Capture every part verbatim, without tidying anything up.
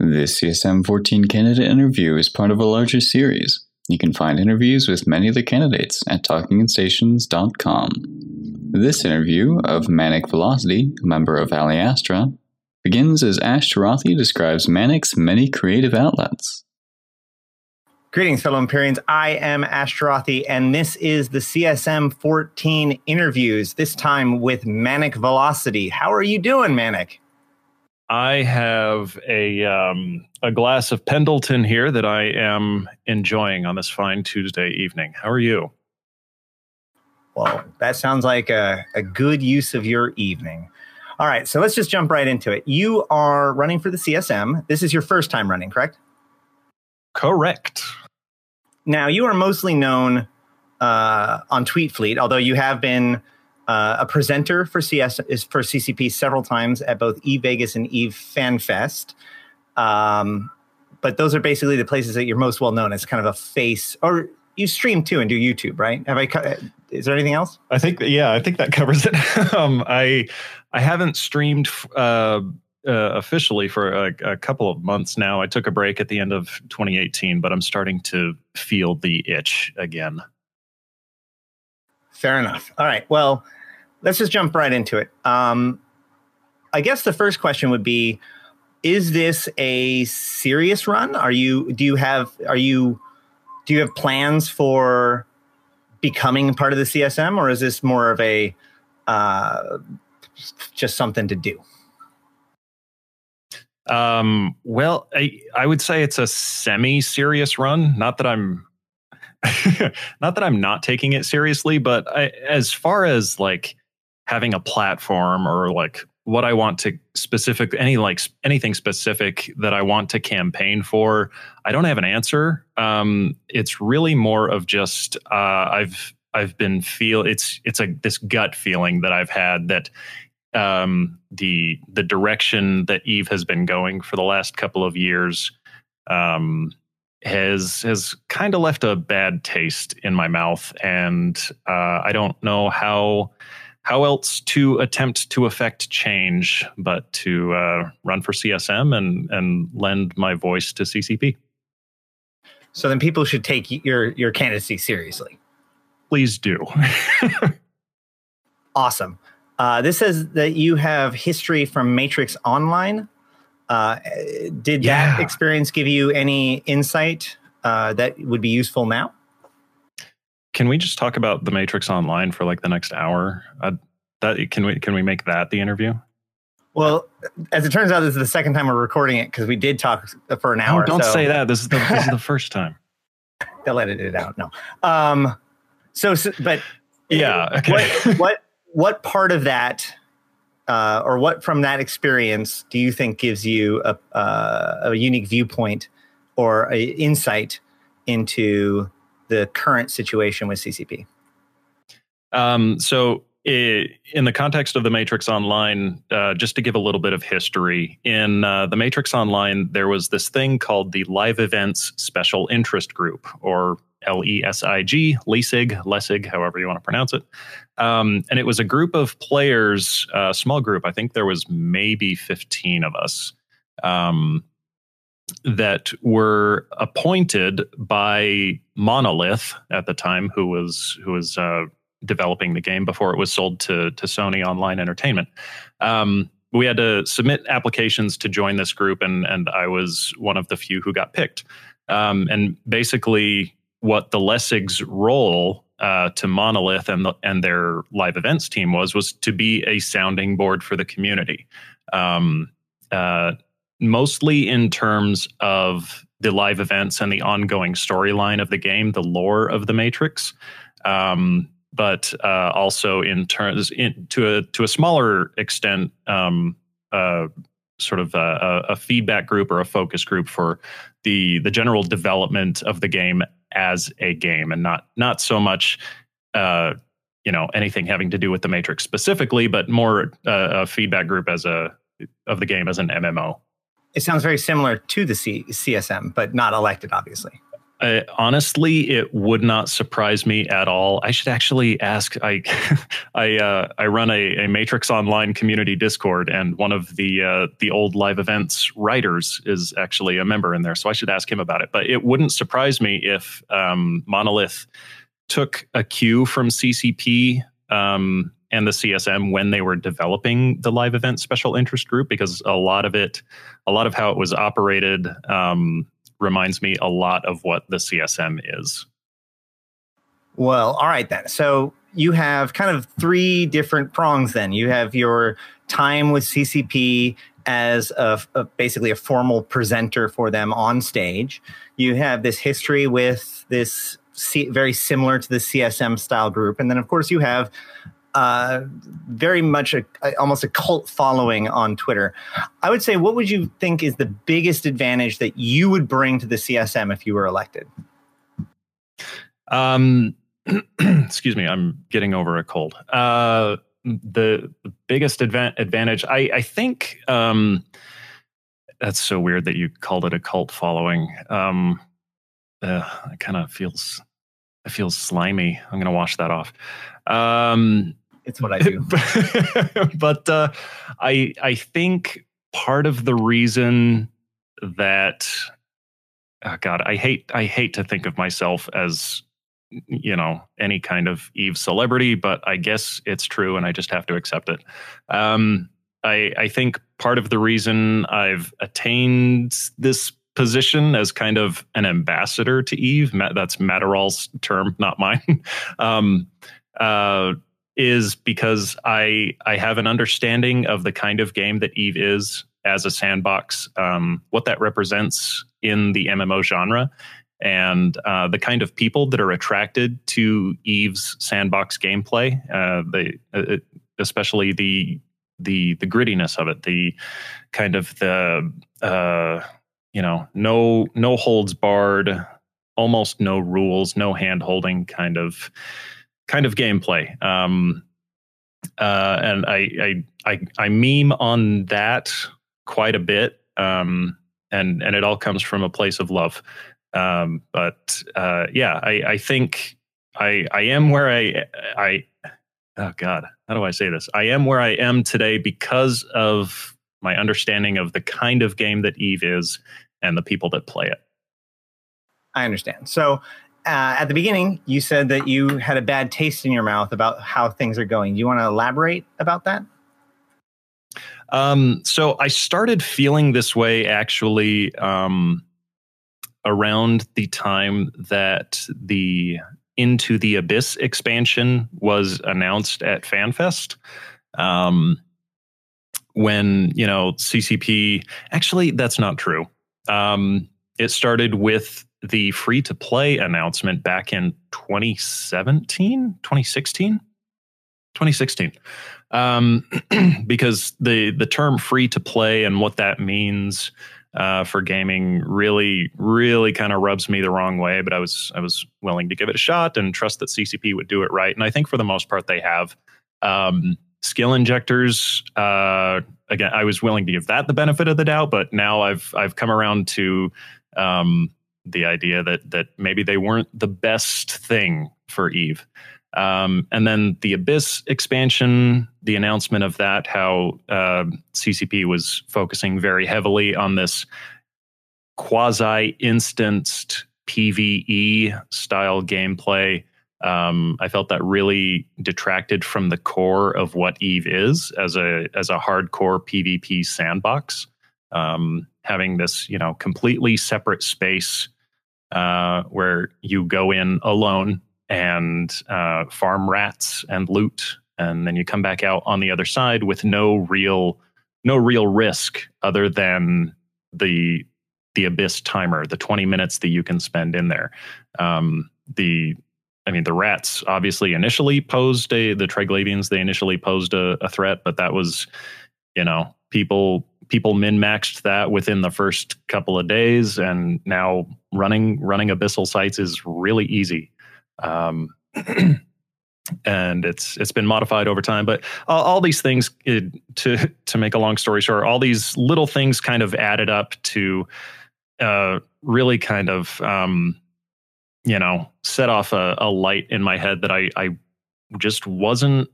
This C S M fourteen candidate interview is part of a larger series. You can find interviews with many of the candidates at talking in stations dot com. This interview of Manic Velocity, a member of Ali Astra, begins as Ash Tarothi describes Manic's many creative outlets. Greetings, fellow Empyreans. I am Ash Tarothi, and this is the C S M fourteen interviews, this time with Manic Velocity. How are you doing, Manic? I have a um, a glass of Pendleton here that I am enjoying on this fine Tuesday evening. How are you? Well, that sounds like a, a good use of your evening. All right, so let's just jump right into it. You are running for the C S M. This is your first time running, correct? Correct. Now, you are mostly known uh, on TweetFleet, although you have been uh, a presenter for C S is for C C P several times at both EVE Vegas and EVE FanFest. Um, but those are basically the places that you're most well known as, kind of a face. Or you stream too and do YouTube, right? Have I? Is there anything else? I think, yeah, I think that covers it. um, I I haven't streamed uh, uh, officially for a, a couple of months now. I took a break at the end of twenty eighteen, but I'm starting to feel the itch again. Fair enough. All right. Well, let's just jump right into it. Um, I guess the first question would be: is this a serious run? Are you? Do you have? Are you? Do you have plans for becoming part of the C S M, or is this more of a uh, just something to do? Um, well, I, I would say it's a semi-serious run. Not that I'm, not that I'm not taking it seriously, but I, as far as like having a platform or like what I want to specific, any like anything specific that I want to campaign for, I don't have an answer. Um, it's really more of just uh, I've I've been feel it's it's a this gut feeling that I've had that um, the the direction that EVE has been going for the last couple of years um, has has kind of left a bad taste in my mouth, and uh, I don't know how. How else to attempt to affect change but to uh, run for C S M and, and lend my voice to C C P? So then people should take your, your candidacy seriously. Please do. Awesome. Uh, this says that you have history from Matrix Online. Uh, did yeah. that experience give you any insight uh, that would be useful now? Can we just talk about the Matrix Online for like the next hour? Uh, that can we can we make that the interview? Well, as it turns out, this is the second time we're recording it because we did talk for an hour. Oh, don't so. say that. This is the this is the first time. They'll edit it out. No. Um. So, so but yeah. Okay. What what what part of that, uh, or what from that experience do you think gives you a uh, a unique viewpoint or a insight into the current situation with C C P? Um, so it, in the context of the Matrix Online, uh, just to give a little bit of history, in uh, the Matrix Online, there was this thing called the Live Events Special Interest Group, or L E S I G, LESIG, LESIG, however you want to pronounce it. Um, and it was a group of players, a uh, small group. I think there was maybe fifteen of us. Um, that were appointed by Monolith at the time, who was who was uh, developing the game before it was sold to to Sony Online Entertainment. Um, we had to submit applications to join this group, and and I was one of the few who got picked. Um, and basically, what the LESIG's role uh, to Monolith and the, and their live events team was was to be a sounding board for the community. Um, uh, Mostly in terms of the live events and the ongoing storyline of the game, the lore of the Matrix, um, but uh, also in terms in, to a to a smaller extent, um, uh, sort of a, a feedback group or a focus group for the the general development of the game as a game, and not not so much uh, you know anything having to do with the Matrix specifically, but more uh, a feedback group as a of the game as an M M O. It sounds very similar to the C- CSM, but not elected, obviously. I, honestly, it would not surprise me at all. I should actually ask. I I uh, I run a, a Matrix Online community Discord, and one of the uh, the old live events writers is actually a member in there. So I should ask him about it. But it wouldn't surprise me if um, Monolith took a cue from C C P um, and the C S M when they were developing the live event special interest group, because a lot of it, a lot of how it was operated. Um, reminds me a lot of what the C S M is. Well, all right then. So you have kind of three different prongs then. You have your time with C C P as a, a basically a formal presenter for them on stage. You have this history with this C, very similar to the C S M style group. And then of course you have Uh, very much a, a almost a cult following on Twitter. I would say, what would you think is the biggest advantage that you would bring to the C S M if you were elected? Um, excuse me, I'm getting over a cold. Uh, the, the biggest adva- advantage, I, I think, um, that's so weird that you called it a cult following. Um, uh, it kind of feels, it feels slimy. I'm going to wash that off. Um, It's what I do. But uh, I I think part of the reason that oh God, I hate I hate to think of myself as, you know, any kind of Eve celebrity, but I guess it's true and I just have to accept it. Um, I I think part of the reason I've attained this position as kind of an ambassador to Eve, that's Matterall's term, not mine. um, uh, is because I I have an understanding of the kind of game that Eve is as a sandbox, um, what that represents in the M M O genre, and uh, the kind of people that are attracted to Eve's sandbox gameplay. Uh, they, uh, especially the the the grittiness of it, the kind of the uh, you know no no holds barred, almost no rules, no hand holding kind of. kind of gameplay. Um, uh, and I, I, I, I meme on that quite a bit. Um, and, and it all comes from a place of love. Um, but, uh, yeah, I, I think I, I am where I, I, oh God, how do I say this? I am where I am today because of my understanding of the kind of game that Eve is and the people that play it. I understand. So, Uh, at the beginning, you said that you had a bad taste in your mouth about how things are going. Do you want to elaborate about that? Um, so I started feeling this way actually um, around the time that the Into the Abyss expansion was announced at FanFest. Um, when, you know, C C P, actually, that's not true. Um, it started with the free-to-play announcement back in twenty seventeen, twenty sixteen, twenty sixteen, um, because the the term free-to-play and what that means uh, for gaming really, really kind of rubs me the wrong way. But I was I was willing to give it a shot and trust that C C P would do it right, and I think for the most part they have. Um, skill injectors, uh, again, I was willing to give that the benefit of the doubt, but now I've I've come around to. Um, the idea that that maybe they weren't the best thing for Eve. Um, and then the Abyss expansion, the announcement of that, how uh, C C P was focusing very heavily on this quasi-instanced PvE style gameplay. Um, I felt that really detracted from the core of what Eve is as a as a hardcore PvP sandbox. Um, having this, you know, completely separate space uh, where you go in alone and uh, farm rats and loot, and then you come back out on the other side with no real, no real risk other than the the Abyss timer, the twenty minutes that you can spend in there. Um, the I mean, the rats obviously initially posed a the Triglavians. They initially posed a, a threat, but that was, you know, people. People min-maxed that within the first couple of days, and now running running abyssal sites is really easy. Um, and it's it's been modified over time. But all, all these things, it, to to make a long story short, all these little things kind of added up to uh, really kind of um, you know, set off a, a light in my head that I, I just wasn't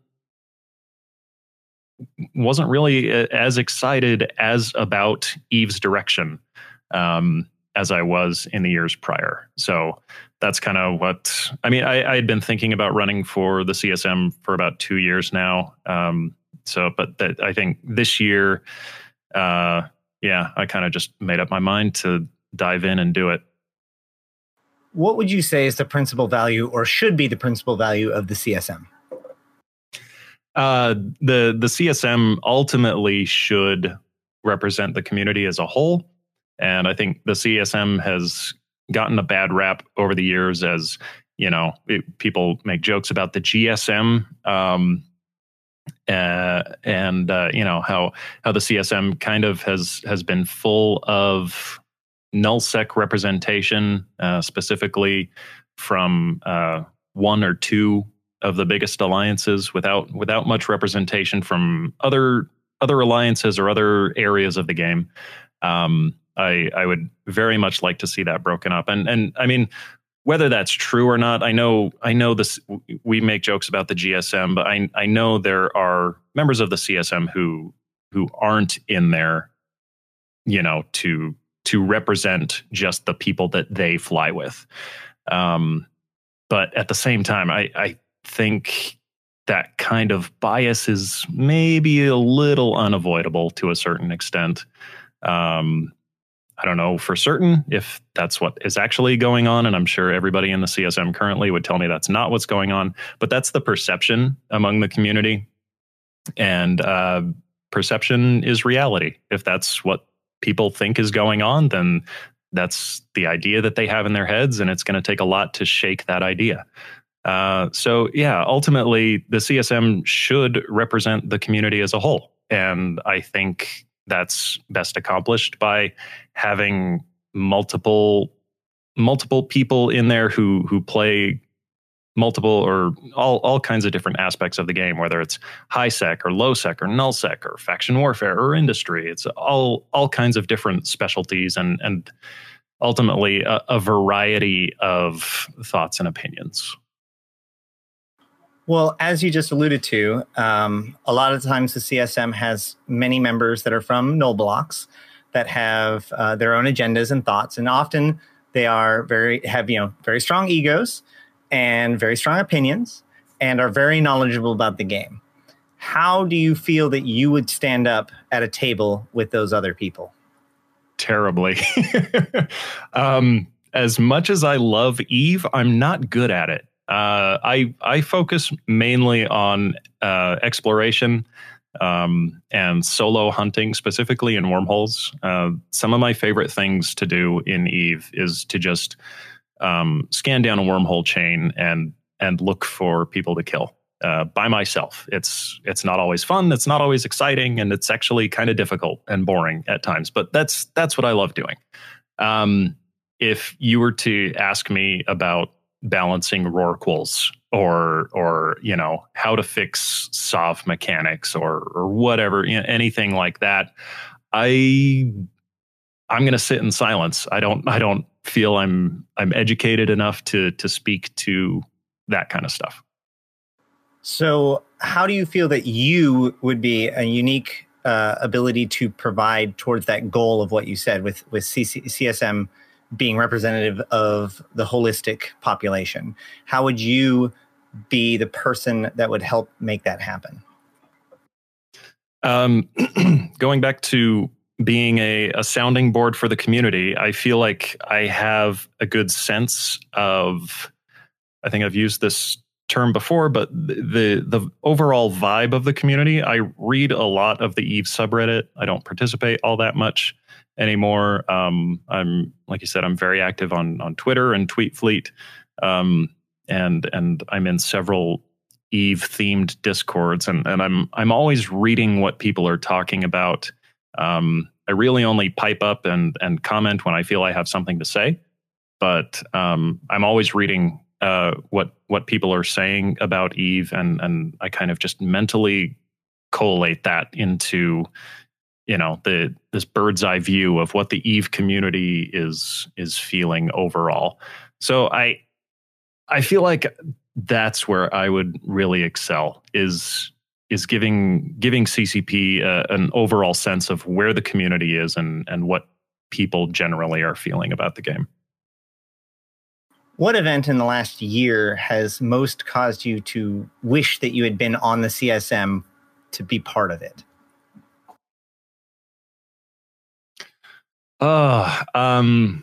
wasn't really as excited as about Eve's direction um, as I was in the years prior. So that's kind of what, I mean, I, I had been thinking about running for the C S M for about two years now. Um, so, but that, I think this year, uh, yeah, I kind of just made up my mind to dive in and do it. What would you say is the principal value, or should be the principal value, of the C S M? Uh, the the C S M ultimately should represent the community as a whole, and I think the C S M has gotten a bad rap over the years, as you know, it, people make jokes about the G S M, um, uh, and uh, you know how how the C S M kind of has has been full of nullsec representation, uh, specifically from uh, one or two of the biggest alliances, without without much representation from other other alliances or other areas of the game. Um, I I would very much like to see that broken up. And and I mean, whether that's true or not, I know I know this. We make jokes about the G S M, but I I know there are members of the C S M who who aren't in there, you know, to to represent just the people that they fly with. Um, but at the same time, I I think that kind of bias is maybe a little unavoidable to a certain extent. Um, I don't know for certain if that's what is actually going on, and I'm sure everybody in the C S M currently would tell me that's not what's going on, but that's the perception among the community. And uh, perception is reality. If that's what people think is going on, then that's the idea that they have in their heads, and it's going to take a lot to shake that idea. Uh, so, yeah, ultimately, the C S M should represent the community as a whole. And I think that's best accomplished by having multiple multiple people in there who who play multiple or all, all kinds of different aspects of the game, whether it's high sec or low sec or null sec or faction warfare or industry. It's all all kinds of different specialties and, and ultimately a, a variety of thoughts and opinions. Well, as you just alluded to, um, a lot of times the C S M has many members that are from null blocks that have uh, their own agendas and thoughts, and often they are very have you know very strong egos and very strong opinions, and are very knowledgeable about the game. How do you feel that you would stand up at a table with those other people? Terribly. um, as much as I love Eve, I'm not good at it. Uh, I I focus mainly on uh, exploration um, and solo hunting, specifically in wormholes. Uh, some of my favorite things to do in Eve is to just um, scan down a wormhole chain and and look for people to kill uh, by myself. It's it's not always fun. It's not always exciting, and it's actually kind of difficult and boring at times. But that's that's what I love doing. Um, if you were to ask me about balancing Rorquals or or you know how to fix Sov mechanics or or whatever, you know, anything like that, I I'm going to sit in silence. I don't I don't feel I'm I'm educated enough to to speak to that kind of stuff. So, how do you feel that you would be a unique uh, ability to provide towards that goal of what you said with with C C, C S M being representative of the holistic population? How would you be the person that would help make that happen? Um, going back to being a, a sounding board for the community, I feel like I have a good sense of, I think I've used this term before, but the the overall vibe of the community. I read a lot of the Eve subreddit. I don't participate all that much anymore. Um, I'm, like you said, I'm very active on on Twitter and Tweetfleet, um, and and I'm in several Eve themed discords, and and I'm I'm always reading what people are talking about. Um, I really only pipe up and and comment when I feel I have something to say, but um, I'm always reading uh, what what people are saying about Eve, and and I kind of just mentally collate that into, you know, the this bird's eye view of what the Eve community is is feeling overall. So I I feel like that's where I would really excel is is giving giving C C P uh, an overall sense of where the community is and and what people generally are feeling about the game. What event in the last year has most caused you to wish that you had been on the C S M to be part of it? Uh, um,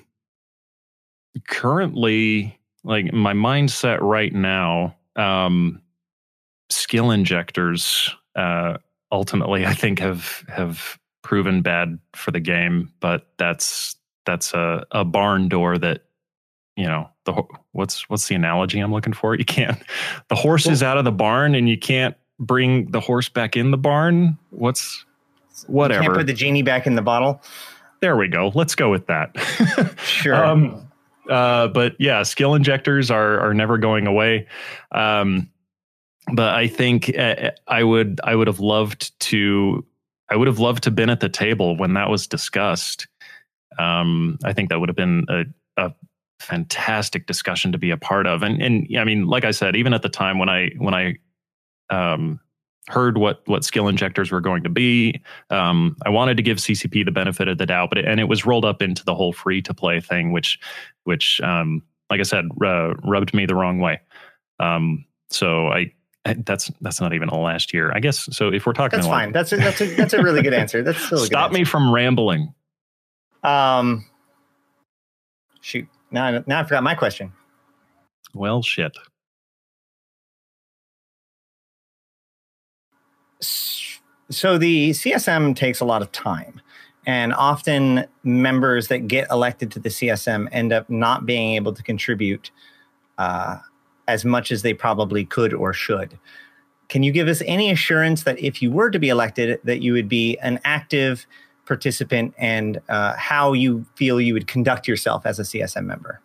currently, like my mindset right now, um, skill injectors, uh, ultimately, I think have have proven bad for the game. But that's that's a, a barn door that, you know, the what's what's the analogy I'm looking for? You can't. The horse is out of the barn, and you can't bring the horse back in the barn. What's whatever? You can't put the genie back in the bottle. There we go. Let's go with that. Sure. um, uh, but yeah, skill injectors are are never going away. Um, but I think uh, I would I would have loved to I would have loved to been at the table when that was discussed. Um, I think that would have been a, a fantastic discussion to be a part of. And and I mean, like I said, even at the time when I when I um, heard what what skill injectors were going to be, um, I wanted to give C C P the benefit of the doubt, but it, and it was rolled up into the whole free to play thing, which which um, like I said, uh, rubbed me the wrong way. Um, so I. That's that's not even the last year, I guess. So if we're talking, that's fine. Like, that's a, that's a that's a really good answer. That's still a good stop answer. me from rambling. Um, shoot. Now I, now I forgot my question. Well, shit. So the C S M takes a lot of time, and often members that get elected to the C S M end up not being able to contribute Uh, as much as they probably could or should. Can you give us any assurance that if you were to be elected, that you would be an active participant, and uh, how you feel you would conduct yourself as a C S M member?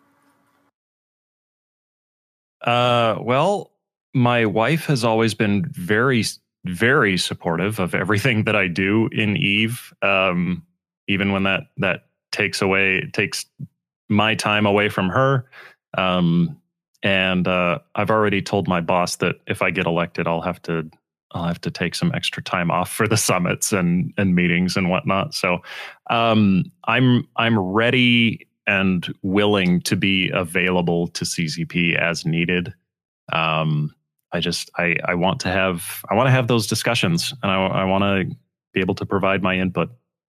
Uh, well, my wife has always been very, very supportive of everything that I do in EVE, um, even when that that takes away takes my time away from her. Um, And uh, I've already told my boss that if I get elected, I'll have to I'll have to take some extra time off for the summits and and meetings and whatnot. So um, I'm I'm ready and willing to be available to C C P as needed. Um, I just I I want to have I want to have those discussions, and I I want to be able to provide my input.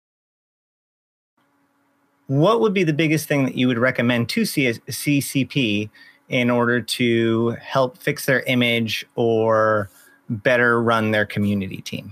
What would be the biggest thing that you would recommend to C C P in order to help fix their image or better run their community team?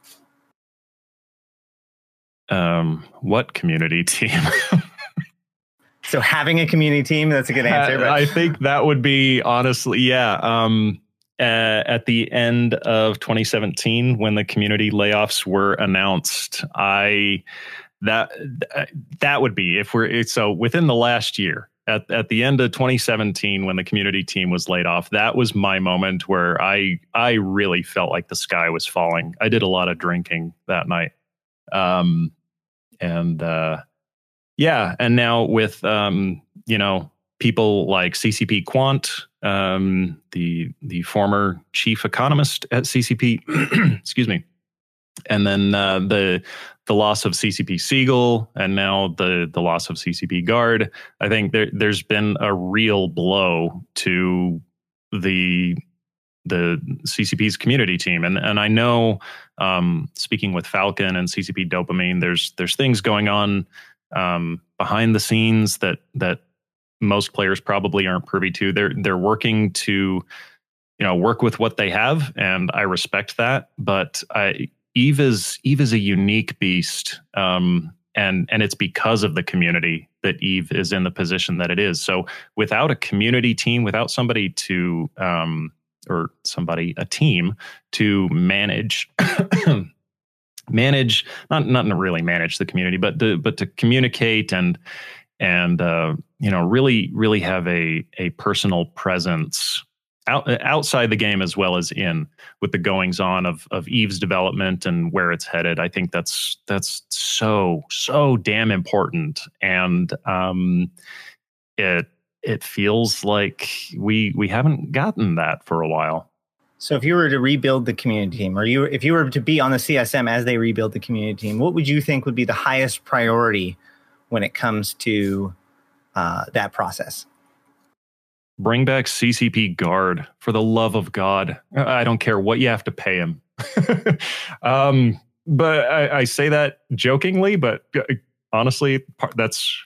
Um, what community team? So having a community team, that's a good answer. But I think that would be, honestly, yeah. Um, uh, at the end of twenty seventeen, when the community layoffs were announced, I that that would be if we're so within the last year. At at the end of twenty seventeen, when the community team was laid off, that was my moment where I I really felt like the sky was falling. I did a lot of drinking that night, um, and uh, yeah. And now with um, you know people like C C P Quant, um, the the former chief economist at C C P, excuse me, and then uh, the. the loss of C C P Siegel, and now the the loss of C C P Guard. I think there there's been a real blow to the the C C P's community team, and and I know um, speaking with Falcon and C C P Dopamine, there's there's things going on um, behind the scenes that that most players probably aren't privy to. They're they're working to you know work with what they have, and I respect that, but I. EVE is EVE is a unique beast, um, and and it's because of the community that EVE is in the position that it is. So without a community team, without somebody to um, or somebody a team to manage manage not not really manage the community, but to, but to communicate and and uh, you know really really have a a personal presence. Out, outside the game as well as in, with the goings on of of EVE's development and where it's headed, I think that's that's so so damn important, and um, it it feels like we we haven't gotten that for a while. So if you were to rebuild the community team, or you if you were to be on the C S M as they rebuild the community team, what would you think would be the highest priority when it comes to uh, that process? Bring back C C P Guard, for the love of God. I don't care what you have to pay him. um, but I, I say that jokingly, but honestly, that's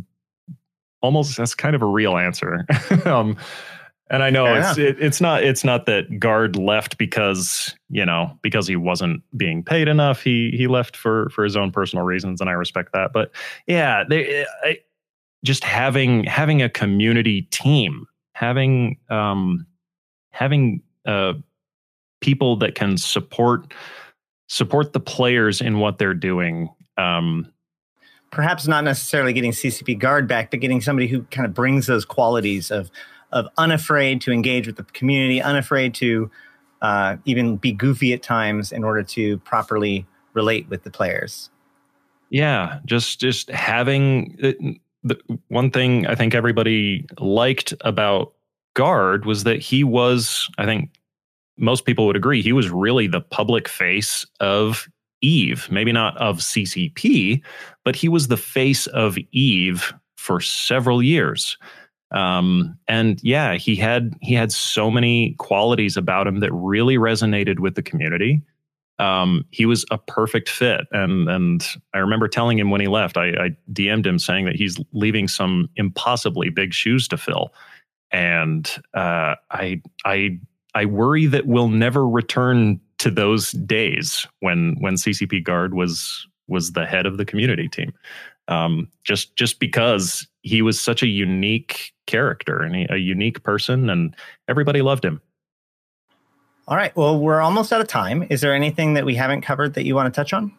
almost, that's kind of a real answer. um, and I know Fair it's it, it's not it's not that Guard left because, you know, because he wasn't being paid enough. He he left for for his own personal reasons, and I respect that. But yeah, they I, just having having a community team. Having um, having uh, people that can support support the players in what they're doing. Um, Perhaps not necessarily getting C C P Guard back, but getting somebody who kind of brings those qualities of of unafraid to engage with the community, unafraid to uh, even be goofy at times in order to properly relate with the players. Yeah, just just having. It, The one thing I think everybody liked about Guard was that he was, I think most people would agree, he was really the public face of EVE. Maybe not of C C P, but he was the face of EVE for several years. Um, and yeah, he had he had so many qualities about him that really resonated with the community. Um, he was a perfect fit. And and I remember telling him when he left, I, I D M'd him saying that he's leaving some impossibly big shoes to fill. And uh, I I I worry that we'll never return to those days when when C C P Guard was was the head of the community team. Um, just just because he was such a unique character and he, a unique person, and everybody loved him. All right. Well, we're almost out of time. Is there anything that we haven't covered that you want to touch on?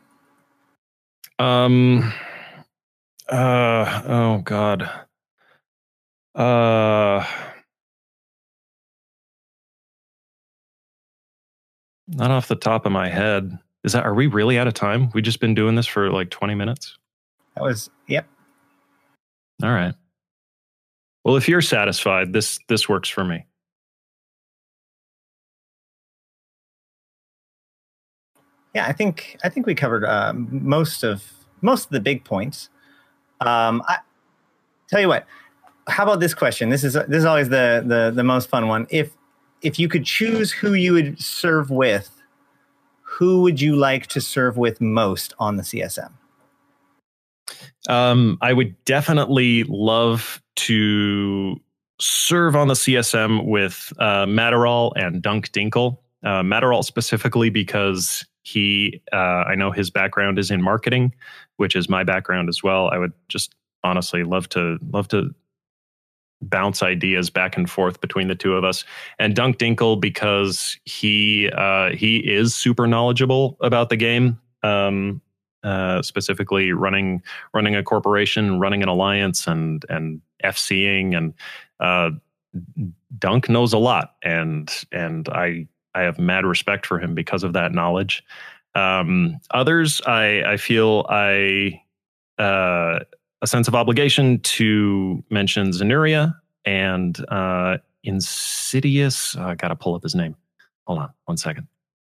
Um. Uh. Oh God. Uh. Not off the top of my head. Is that? Are we really out of time? We've just been doing this for like twenty minutes. That was. Yep. All right. Well, if you're satisfied, this this works for me. Yeah, I think I think we covered uh, most of most of the big points. Um, I tell you what. How about this question? This is this is always the the the most fun one. If if you could choose who you would serve with, who would you like to serve with most on the C S M? Um, I would definitely love to serve on the C S M with uh, Matterall and Dunk Dinkle. Uh, Matterall specifically because he, uh, I know his background is in marketing, which is my background as well. I would just honestly love to love to bounce ideas back and forth between the two of us. And Dunk Dinkle because he uh, he is super knowledgeable about the game, um, uh, specifically running running a corporation, running an alliance, and and FCing, and uh, Dunk knows a lot, and and I. I have mad respect for him because of that knowledge. Um, others, I, I feel I uh, a sense of obligation to mention Zenuria and uh, Insidious. Oh, I got to pull up his name. Hold on one second.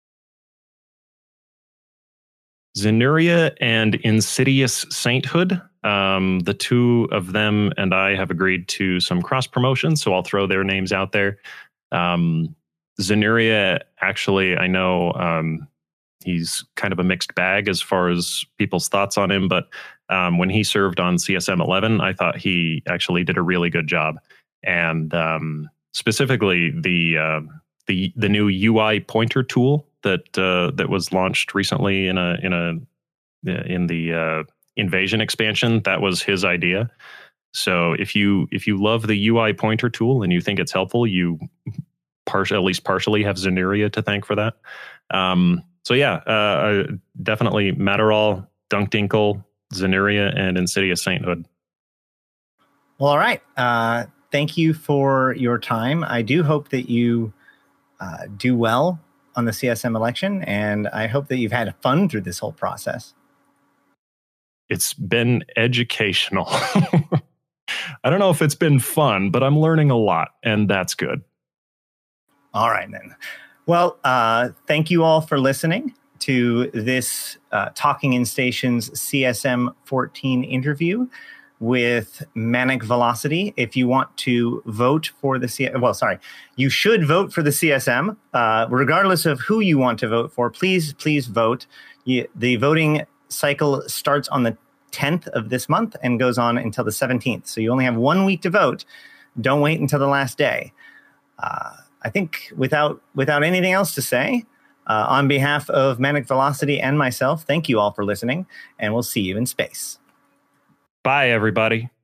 Zenuria and Insidious Sainthood. Um, the two of them and I have agreed to some cross promotions, so I'll throw their names out there. Um, Zenuria, actually, I know um, he's kind of a mixed bag as far as people's thoughts on him, but um, when he served on C S M eleven, I thought he actually did a really good job. And um, specifically, the uh, the the new U I pointer tool that uh, that was launched recently in a in a in the uh, Invasion expansion, that was his idea. So if you if you love the U I pointer tool and you think it's helpful, you Part, at least partially have Zenuria to thank for that. Um, so yeah, uh, definitely Matterall, Dunk Dinkle, Zenuria, and Insidious Sainthood. Well, all right. Uh, thank you for your time. I do hope that you uh, do well on the C S M election, and I hope that you've had fun through this whole process. It's been educational. I don't know if it's been fun, but I'm learning a lot, and that's good. All right, then. Well, uh, thank you all for listening to this uh, Talking in Stations C S M fourteen interview with Manic Velocity. If you want to vote for the C- well, sorry, you should vote for the C S M, uh, regardless of who you want to vote for. Please, please vote. You, the voting cycle starts on the tenth of this month and goes on until the seventeenth. So you only have one week to vote. Don't wait until the last day. Uh, I think without without anything else to say, uh, on behalf of Manic Velocity and myself, thank you all for listening, and we'll see you in space. Bye, everybody.